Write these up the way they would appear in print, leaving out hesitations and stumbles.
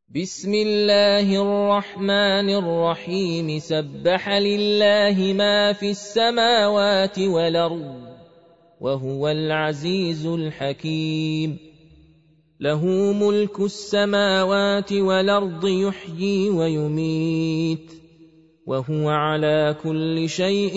بسم الله الرحمن الرحيم سبح لله ما في السماوات والأرض وهو العزيز الحكيم له ملك السماوات والأرض يحيي ويميت وهو على كل شيء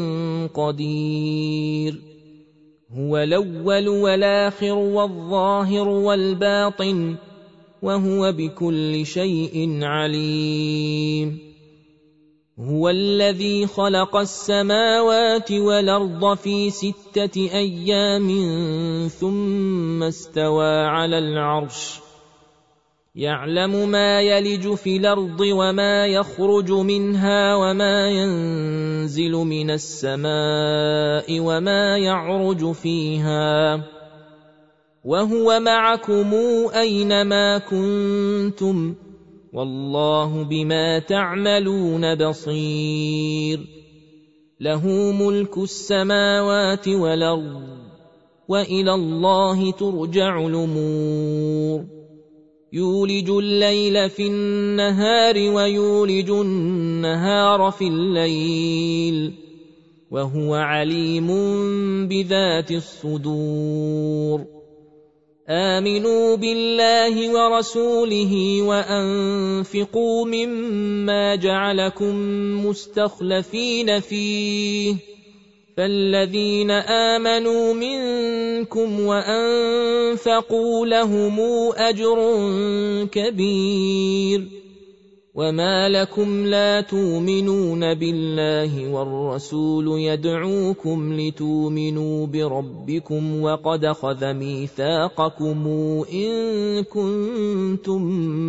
قدير هو الأول والآخر والظاهر والباطن وهو بكل شيء عليم هو الذي خلق السماوات والأرض في 6 أيام ثم استوى على العرش يعلم ما يلج في الأرض وما يخرج منها وما ينزل من السماء وما يعرج فيها وهو معكم أينما كنتم والله بما تعملون بصير له ملك السماوات والأرض وإلى الله ترجع الأمور يولج الليل في النهار ويولج النهار في الليل وهو عليم بذات الصدور آمنوا بالله ورسوله وأنفقوا مما جعلكم مستخلفين فيه فالذين آمنوا منكم وأنفقوا لهم أجر كبير وما لكم لا تؤمنون بالله والرسول يدعوكم لتؤمنوا بربكم وقد أخذ ميثاقكم إن كنتم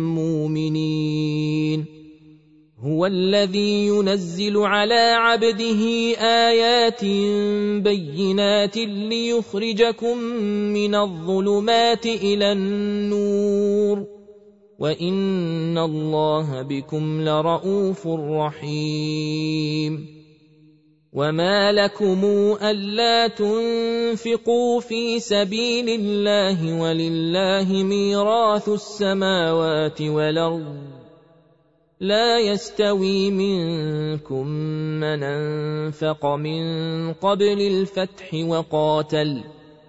مؤمنين هو الذي ينزل على عبده آيات بينات ليخرجكم من الظلمات إلى النور وإن الله بكم لرءوف رحيم وما لكم ألا تنفقوا في سبيل الله ولله ميراث السماوات والأرض لا يستوي منكم من أنفق من قبل الفتح وقاتل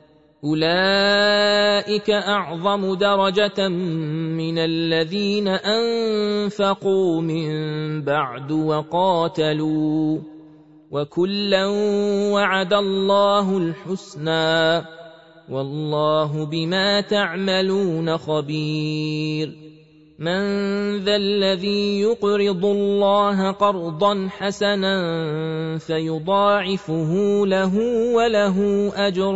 أولئك أعظم درجة من الذين أنفقوا من بعد وقاتلوا وكلا وعد الله الحسنى والله بما تعملون خبير من ذا الذي يقرض الله قرضا حسنا فيضاعفه له وله أجر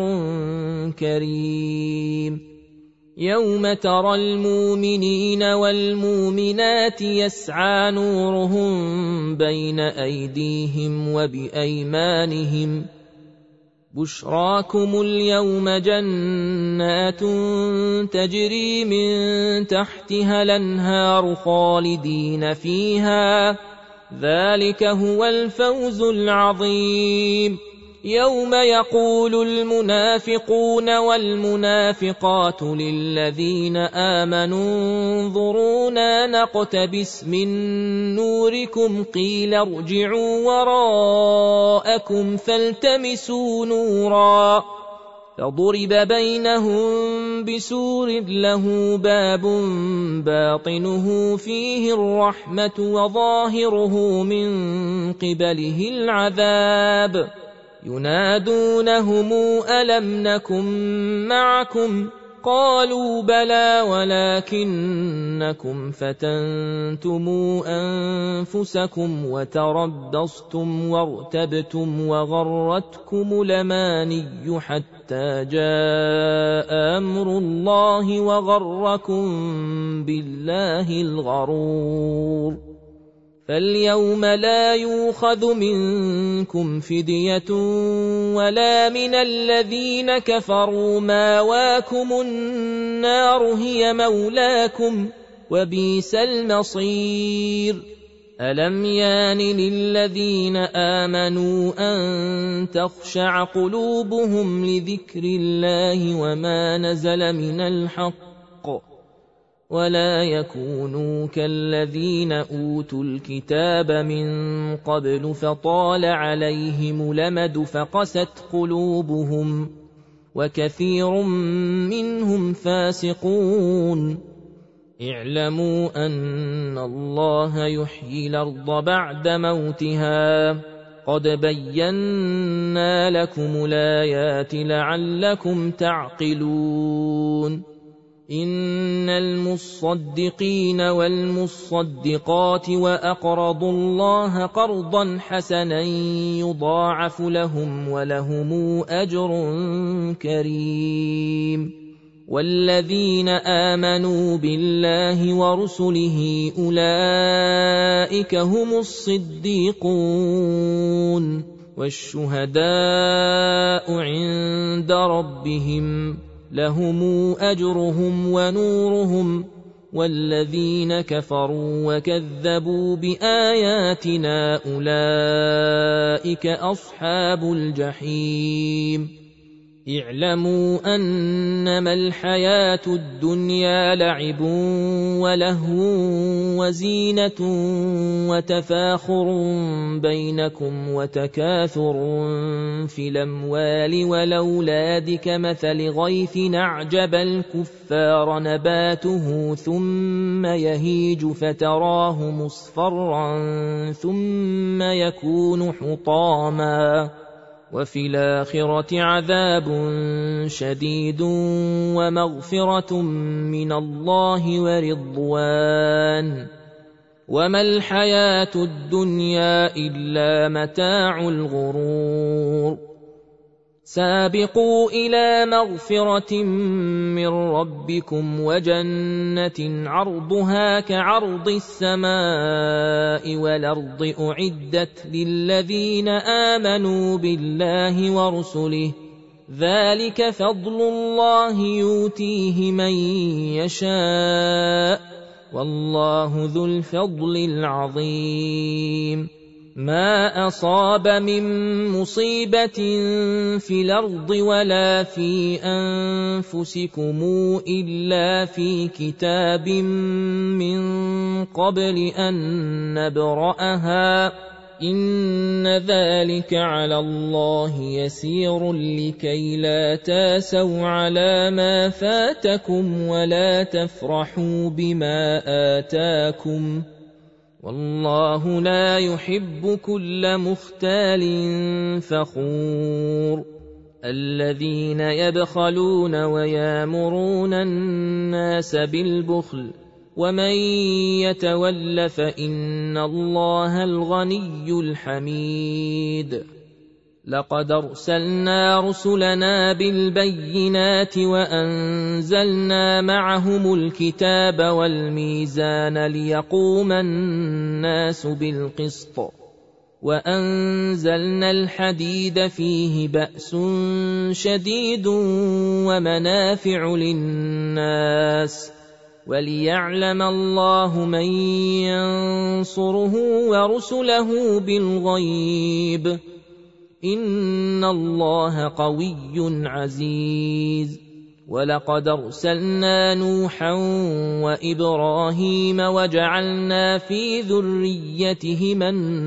كريم يوم ترى المؤمنين والمؤمنات يسعى نورهم بين أيديهم وبأيمانهم بشراكم اليوم جنات تجري من تحتها الأنهار خالدين فيها ذلك هو الفوز العظيم يوم يقول المنافقون والمنافقات للذين آمنوا انظرونا نقتبس من نوركم قيل ارجعوا وراءكم فالتمسوا نورا فضرب بينهم بسور له باب باطنه فيه الرحمة وظاهره من قبله العذاب ينادونهم ألم نكن معكم قالوا بلى ولكنكم فتنتم أنفسكم وتربصتم وارتبتم وغرتكم الأماني حتى جاء أمر الله وغركم بالله الغرور فاليوم لا يؤخذ منكم فدية ولا من الذين كفروا ماواكم النار هي مولاكم وبئس المصير ألم يان للذين آمنوا أن تخشع قلوبهم لذكر الله وما نزل من الحق ولا يكونوا كالذين أوتوا الكتاب من قبل فطال عليهم الأمد فقست قلوبهم وكثير منهم فاسقون. اعلموا أن الله يحيي الأرض بعد موتها قد بينا لكم الآيات لعلكم تعقلون. إن المصدقين والمصدقات وأقرضوا الله قرضا حسنا يضاعف لهم ولهم أجر كريم. والذين آمنوا بالله ورسله أولئك هم الصديقون والشهداء عند ربهم لهم أجرهم ونورهم. والذين كفروا وكذبوا بآياتنا أولئك أصحاب الجحيم. اعلموا أنما الحياة الدنيا لعب ولهو وزينة وتفاخر بينكم وتكاثر في الأموال والأولاد كمثل غيث أعجب الكفار نباته ثم يهيج فتراه مصفرا ثم يكون حطاما وفي الآخرة عذاب شديد ومغفرة من الله ورضوان وما الحياة الدنيا إلا متاع الغرور. سابقوا إلى مغفرة من ربكم وجنة عرضها كعرض السماء والأرض أعدت للذين آمنوا بالله ورسله ذلك فضل الله يؤتيه من يشاء والله ذو الفضل العظيم. ما أصاب من مصيبة في الأرض ولا في أنفسكم إلا في كتاب من قبل أن نبرأها إن ذلك على الله يسير لكي لا تاسوا على ما فاتكم ولا تفرحوا بما آتاكم والله لا يحب كل مختال فخور. الذين يبخلون ويامرون الناس بالبخل ومن يتول فإن الله الغني الحميد. لقد أرسلنا رسلنا بالبينات وأنزلنا معهم الكتاب والميزان ليقوم الناس بالقسط وأنزلنا الحديد فيه بأس شديد ومنافع للناس وليعلم الله من ينصره ورسله بالغيب إن الله قوي عزيز. ولقد أرسلنا نوحا وإبراهيم وجعلنا في ذريتهما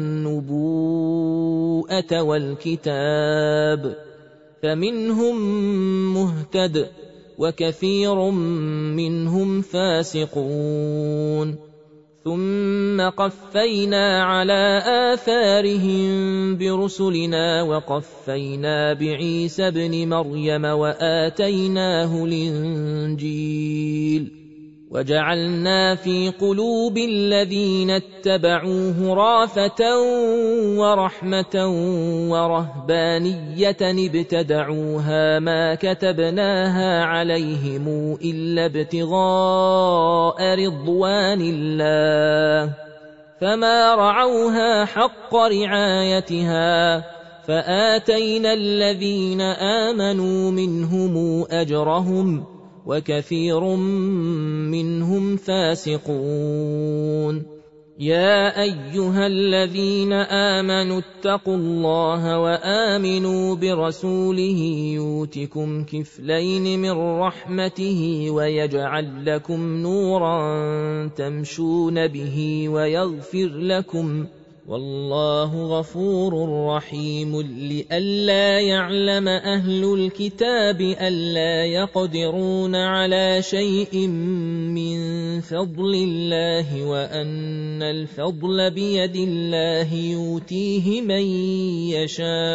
النبوءة والكتاب فمنهم مهتد وكثير منهم فاسقون. ثم قفينا على آثارهم برسلنا وقفينا بعيسى ابن مريم وآتيناه الإنجيل وجعلنا في قلوب الذين اتبعوه رأفة ورحمة ورهبانية ابتدعوها ما كتبناها عليهم إلا ابتغاء رضوان الله فما رعوها حق رعايتها فآتينا الذين آمنوا منهم أجرهم وكثير منهم فاسقون. يا أيها الذين آمنوا اتقوا الله وآمنوا برسوله يؤتكم كفلين من رحمته ويجعل لكم نورا تمشون به ويغفر لكم والله غفور رحيم. لئلا يعلم أهل الكتاب ألا يقدرون على شيء من فضل الله وأن الفضل بيد الله يؤتيه من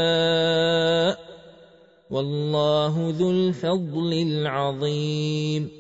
يشاء والله ذو الفضل العظيم.